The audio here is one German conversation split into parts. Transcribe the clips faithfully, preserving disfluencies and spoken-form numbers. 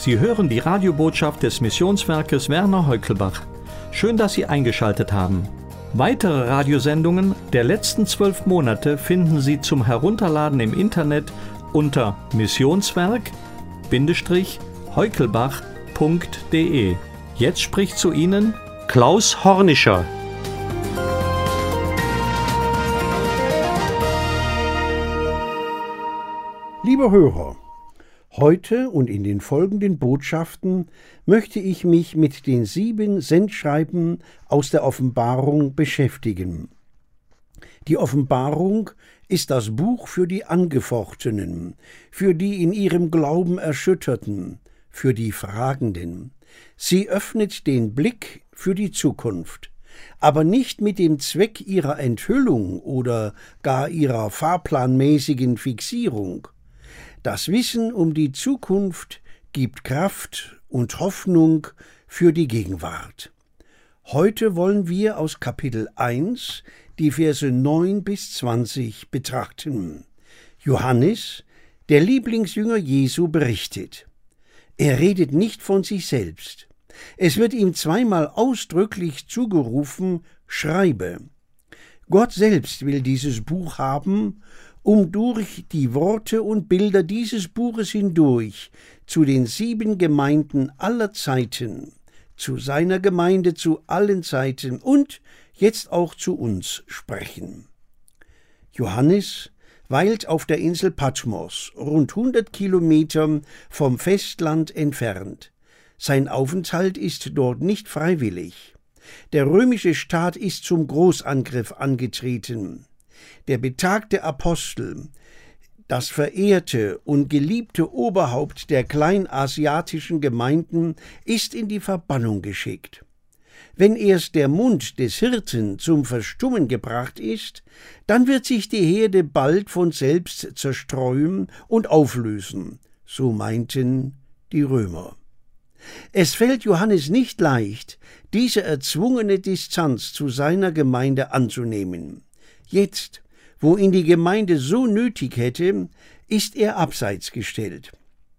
Sie hören die Radiobotschaft des Missionswerkes Werner Heukelbach. Schön, dass Sie eingeschaltet haben. Weitere Radiosendungen der letzten zwölf Monate finden Sie zum Herunterladen im Internet unter missionswerk-heukelbach punkt de. Jetzt spricht zu Ihnen Klaus Hornischer. Liebe Hörer, heute und in den folgenden Botschaften möchte ich mich mit den sieben Sendschreiben aus der Offenbarung beschäftigen. Die Offenbarung ist das Buch für die Angefochtenen, für die in ihrem Glauben Erschütterten, für die Fragenden. Sie öffnet den Blick für die Zukunft, aber nicht mit dem Zweck ihrer Enthüllung oder gar ihrer fahrplanmäßigen Fixierung. Das Wissen um die Zukunft gibt Kraft und Hoffnung für die Gegenwart. Heute wollen wir aus Kapitel eins die Verse neun bis zwanzig betrachten. Johannes, der Lieblingsjünger Jesu, berichtet. Er redet nicht von sich selbst. Es wird ihm zweimal ausdrücklich zugerufen, schreibe. Gott selbst will dieses Buch haben, um durch die Worte und Bilder dieses Buches hindurch zu den sieben Gemeinden aller Zeiten, zu seiner Gemeinde zu allen Zeiten und jetzt auch zu uns sprechen. Johannes weilt auf der Insel Patmos, rund hundert Kilometer vom Festland entfernt. Sein Aufenthalt ist dort nicht freiwillig. Der römische Staat ist zum Großangriff angetreten. Der betagte Apostel, das verehrte und geliebte Oberhaupt der kleinasiatischen Gemeinden, ist in die Verbannung geschickt. Wenn erst der Mund des Hirten zum Verstummen gebracht ist, dann wird sich die Herde bald von selbst zerstreuen und auflösen, so meinten die Römer. Es fällt Johannes nicht leicht, diese erzwungene Distanz zu seiner Gemeinde anzunehmen. Jetzt, wo ihn die Gemeinde so nötig hätte, ist er abseits gestellt.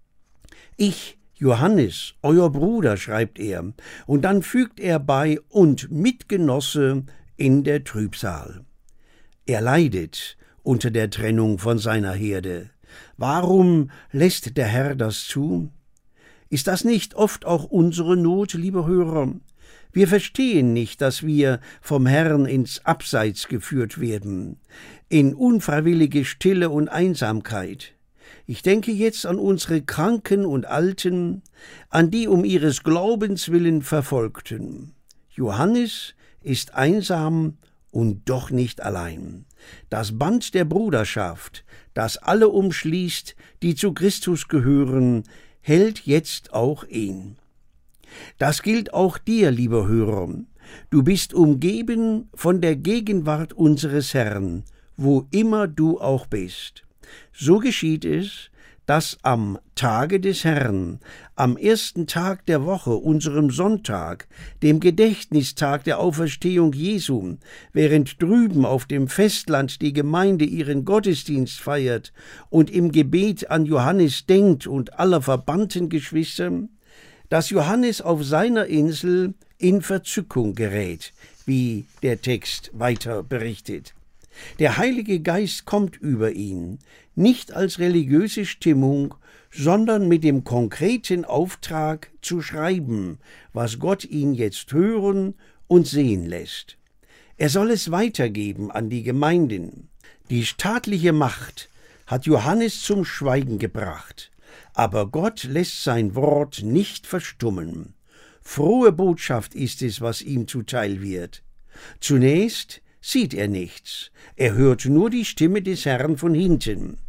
Ich, Johannes, euer Bruder, schreibt er, und dann fügt er bei, und Mitgenosse in der Trübsal. Er leidet unter der Trennung von seiner Herde. Warum lässt der Herr das zu? Ist das nicht oft auch unsere Not, liebe Hörer? Wir verstehen nicht, dass wir vom Herrn ins Abseits geführt werden, in unfreiwillige Stille und Einsamkeit. Ich denke jetzt an unsere Kranken und Alten, an die um ihres Glaubens willen Verfolgten. Johannes ist einsam und doch nicht allein. Das Band der Bruderschaft, das alle umschließt, die zu Christus gehören, hält jetzt auch ihn. Das gilt auch dir, lieber Hörer. Du bist umgeben von der Gegenwart unseres Herrn, wo immer du auch bist. So geschieht es, dass am Tage des Herrn, am ersten Tag der Woche, unserem Sonntag, dem Gedächtnistag der Auferstehung Jesu, während drüben auf dem Festland die Gemeinde ihren Gottesdienst feiert und im Gebet an Johannes denkt und aller verbannten Geschwister, dass Johannes auf seiner Insel in Verzückung gerät, wie der Text weiter berichtet. Der Heilige Geist kommt über ihn, nicht als religiöse Stimmung, sondern mit dem konkreten Auftrag zu schreiben, was Gott ihn jetzt hören und sehen lässt. Er soll es weitergeben an die Gemeinden. Die staatliche Macht hat Johannes zum Schweigen gebracht, aber Gott lässt sein Wort nicht verstummen. Frohe Botschaft ist es, was ihm zuteil wird. Zunächst sieht er nichts, er hört nur die Stimme des Herrn von hinten.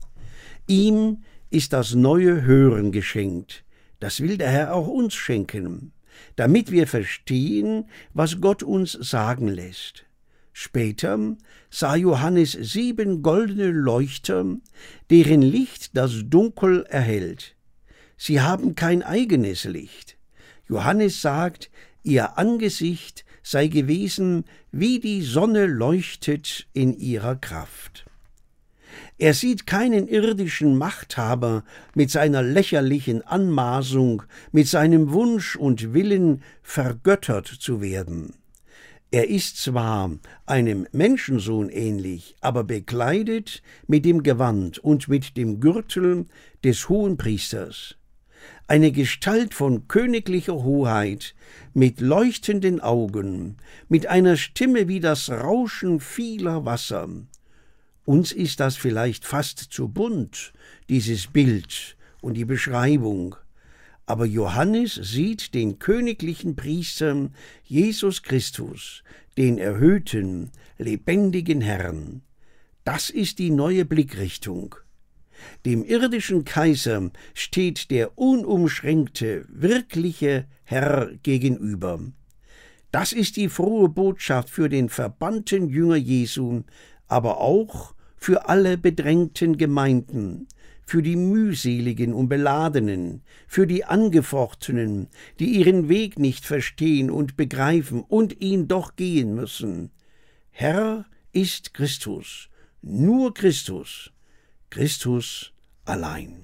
Ihm ist das neue Hören geschenkt, das will der Herr auch uns schenken, damit wir verstehen, was Gott uns sagen lässt. Später sah Johannes sieben goldene Leuchter, deren Licht das Dunkel erhellt. Sie haben kein eigenes Licht. Johannes sagt, ihr Angesicht sei gewesen, wie die Sonne leuchtet in ihrer Kraft. Er sieht keinen irdischen Machthaber mit seiner lächerlichen Anmaßung, mit seinem Wunsch und Willen, vergöttert zu werden. Er ist zwar einem Menschensohn ähnlich, aber bekleidet mit dem Gewand und mit dem Gürtel des Hohenpriesters. Eine Gestalt von königlicher Hoheit, mit leuchtenden Augen, mit einer Stimme wie das Rauschen vieler Wasser. Uns ist das vielleicht fast zu bunt, dieses Bild und die Beschreibung. Aber Johannes sieht den königlichen Priester Jesus Christus, den erhöhten, lebendigen Herrn. Das ist die neue Blickrichtung. Dem irdischen Kaiser steht der unumschränkte, wirkliche Herr gegenüber. Das ist die frohe Botschaft für den verbannten Jünger Jesu, aber auch für alle bedrängten Gemeinden, für die mühseligen und Beladenen, für die Angefochtenen, die ihren Weg nicht verstehen und begreifen und ihn doch gehen müssen. Herr ist Christus, nur Christus, Christus allein.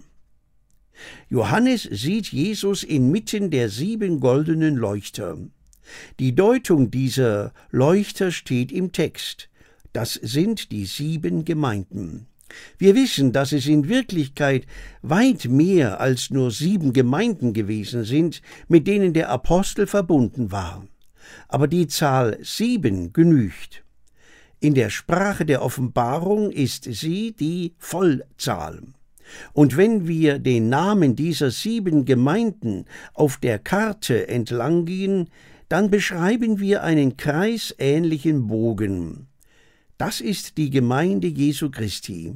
Johannes sieht Jesus inmitten der sieben goldenen Leuchter. Die Deutung dieser Leuchter steht im Text. Das sind die sieben Gemeinden. Wir wissen, dass es in Wirklichkeit weit mehr als nur sieben Gemeinden gewesen sind, mit denen der Apostel verbunden war. Aber die Zahl sieben genügt. In der Sprache der Offenbarung ist sie die Vollzahl. Und wenn wir den Namen dieser sieben Gemeinden auf der Karte entlang gehen, dann beschreiben wir einen kreisähnlichen Bogen. Das ist die Gemeinde Jesu Christi.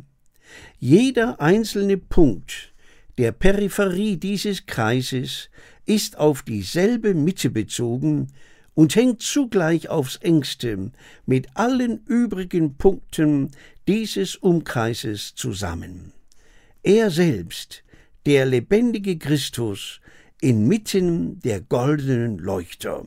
Jeder einzelne Punkt der Peripherie dieses Kreises ist auf dieselbe Mitte bezogen und hängt zugleich aufs engste mit allen übrigen Punkten dieses Umkreises zusammen. Er selbst, der lebendige Christus, inmitten der goldenen Leuchter.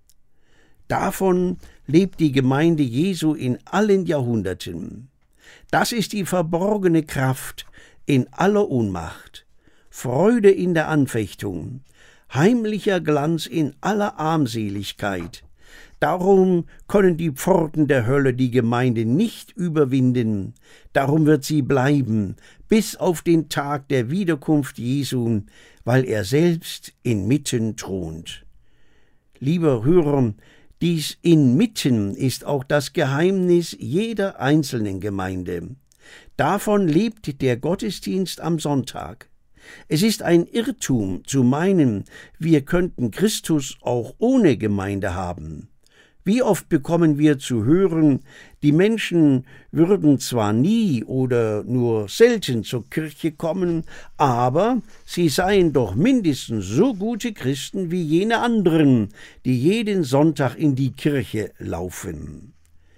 Davon lebt die Gemeinde Jesu in allen Jahrhunderten. Das ist die verborgene Kraft in aller Ohnmacht, Freude in der Anfechtung, heimlicher Glanz in aller Armseligkeit. Darum können die Pforten der Hölle die Gemeinde nicht überwinden, darum wird sie bleiben, bis auf den Tag der Wiederkunft Jesu, weil er selbst inmitten thront. Lieber Hörer, dies inmitten ist auch das Geheimnis jeder einzelnen Gemeinde. Davon lebt der Gottesdienst am Sonntag. Es ist ein Irrtum zu meinen, wir könnten Christus auch ohne Gemeinde haben. Wie oft bekommen wir zu hören, die Menschen würden zwar nie oder nur selten zur Kirche kommen, aber sie seien doch mindestens so gute Christen wie jene anderen, die jeden Sonntag in die Kirche laufen.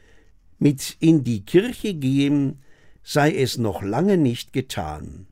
Mit in die Kirche gehen sei es noch lange nicht getan.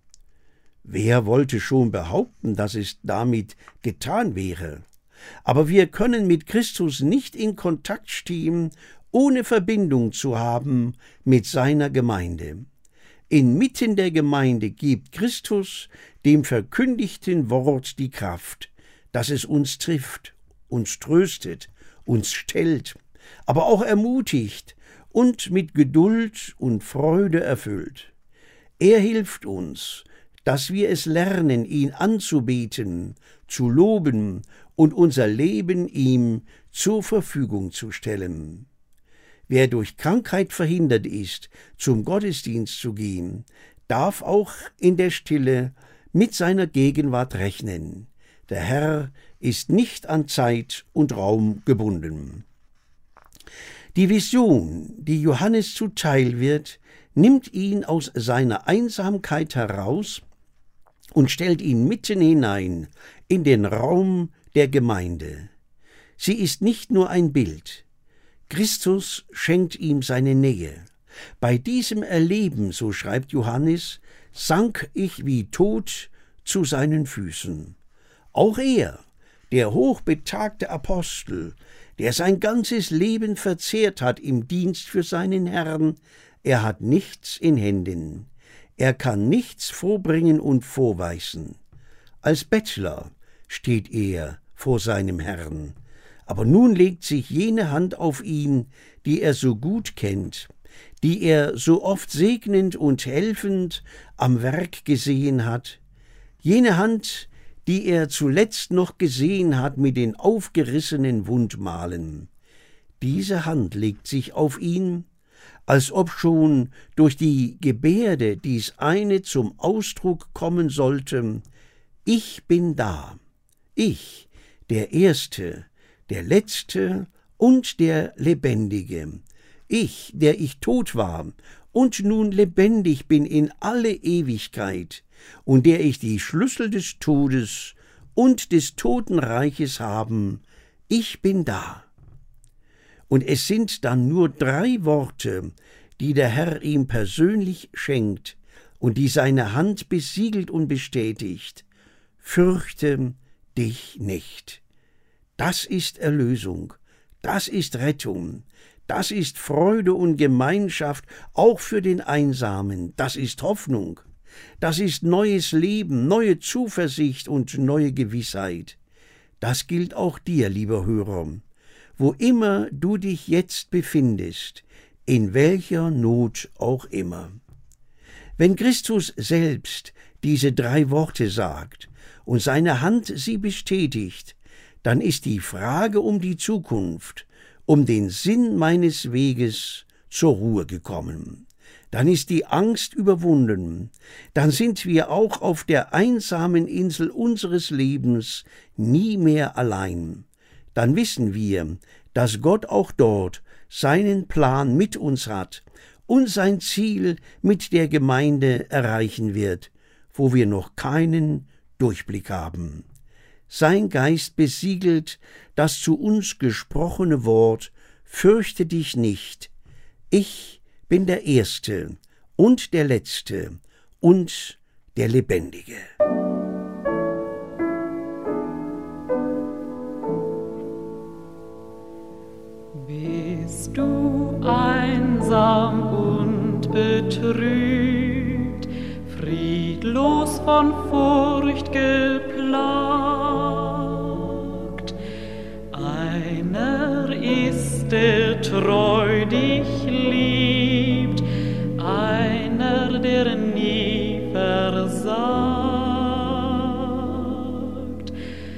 Wer wollte schon behaupten, dass es damit getan wäre? Aber wir können mit Christus nicht in Kontakt stehen, ohne Verbindung zu haben mit seiner Gemeinde. Inmitten der Gemeinde gibt Christus dem verkündigten Wort die Kraft, dass es uns trifft, uns tröstet, uns stellt, aber auch ermutigt und mit Geduld und Freude erfüllt. Er hilft uns, dass wir es lernen, ihn anzubeten, zu loben und unser Leben ihm zur Verfügung zu stellen. Wer durch Krankheit verhindert ist, zum Gottesdienst zu gehen, darf auch in der Stille mit seiner Gegenwart rechnen. Der Herr ist nicht an Zeit und Raum gebunden. Die Vision, die Johannes zuteil wird, nimmt ihn aus seiner Einsamkeit heraus und stellt ihn mitten hinein in den Raum der Gemeinde. Sie ist nicht nur ein Bild. Christus schenkt ihm seine Nähe. Bei diesem Erleben, so schreibt Johannes, sank ich wie tot zu seinen Füßen. Auch er, der hochbetagte Apostel, der sein ganzes Leben verzehrt hat im Dienst für seinen Herrn, er hat nichts in Händen, er kann nichts vorbringen und vorweisen. Als Bettler steht er vor seinem Herrn, aber nun legt sich jene Hand auf ihn, die er so gut kennt, die er so oft segnend und helfend am Werk gesehen hat, jene Hand, die er zuletzt noch gesehen hat mit den aufgerissenen Wundmalen. Diese Hand legt sich auf ihn, als ob schon durch die Gebärde dies eine zum Ausdruck kommen sollte: Ich bin da, ich, der Erste, der Letzte und der Lebendige, ich, der ich tot war und nun lebendig bin in alle Ewigkeit und der ich die Schlüssel des Todes und des Totenreiches haben, ich bin da. Und es sind dann nur drei Worte, die der Herr ihm persönlich schenkt und die seine Hand besiegelt und bestätigt: Fürchte dich nicht. Das ist Erlösung, das ist Rettung, das ist Freude und Gemeinschaft, auch für den Einsamen, das ist Hoffnung, das ist neues Leben, neue Zuversicht und neue Gewissheit. Das gilt auch dir, lieber Hörer, wo immer du dich jetzt befindest, in welcher Not auch immer. Wenn Christus selbst diese drei Worte sagt und seine Hand sie bestätigt, dann ist die Frage um die Zukunft, um den Sinn meines Weges zur Ruhe gekommen. Dann ist die Angst überwunden, dann sind wir auch auf der einsamen Insel unseres Lebens nie mehr allein. Dann wissen wir, dass Gott auch dort seinen Plan mit uns hat und sein Ziel mit der Gemeinde erreichen wird, wo wir noch keinen Durchblick haben. Sein Geist besiegelt das zu uns gesprochene Wort: Fürchte dich nicht, ich bin der Erste und der Letzte und der Lebendige. Bist du einsam und betrübt, friedlos von Furcht geplagt? Einer ist, der treu dich liebt, einer, der nie versagt.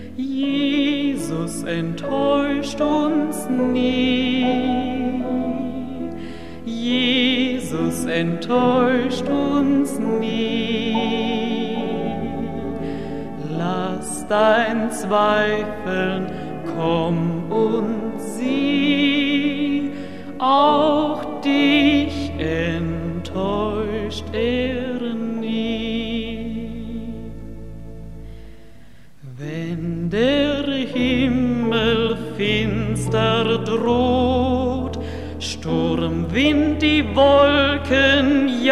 Jesus enttäuscht uns nie, Jesus enttäuscht uns nie. Lass dein Zweifeln, komm und sieh, auch dich enttäuscht er nie. Wenn der Himmel finster droht, Sturmwind die Wolken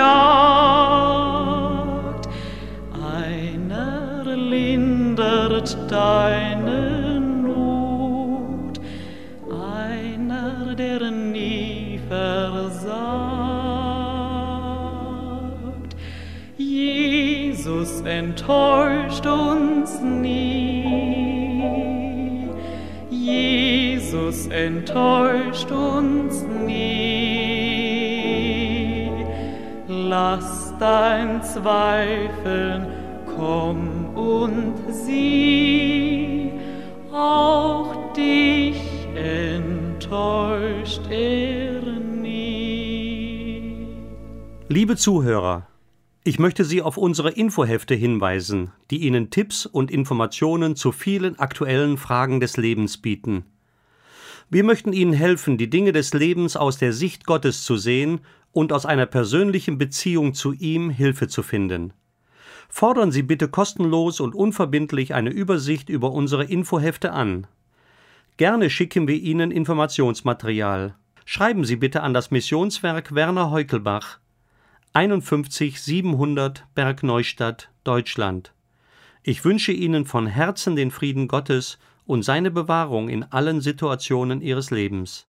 jagt, einer lindert deine Not, einer, der nie versagt. Jesus enttäuscht uns nie, Jesus enttäuscht uns nie. Lass dein Zweifeln, komm und sieh, auch dich enttäuscht er nie. Liebe Zuhörer, ich möchte Sie auf unsere Infohefte hinweisen, die Ihnen Tipps und Informationen zu vielen aktuellen Fragen des Lebens bieten. Wir möchten Ihnen helfen, die Dinge des Lebens aus der Sicht Gottes zu sehen und aus einer persönlichen Beziehung zu ihm Hilfe zu finden. Fordern Sie bitte kostenlos und unverbindlich eine Übersicht über unsere Infohefte an. Gerne schicken wir Ihnen Informationsmaterial. Schreiben Sie bitte an das Missionswerk Werner Heukelbach, einundfünfzig siebenhundert Bergneustadt, Deutschland. Ich wünsche Ihnen von Herzen den Frieden Gottes und seine Bewahrung in allen Situationen Ihres Lebens.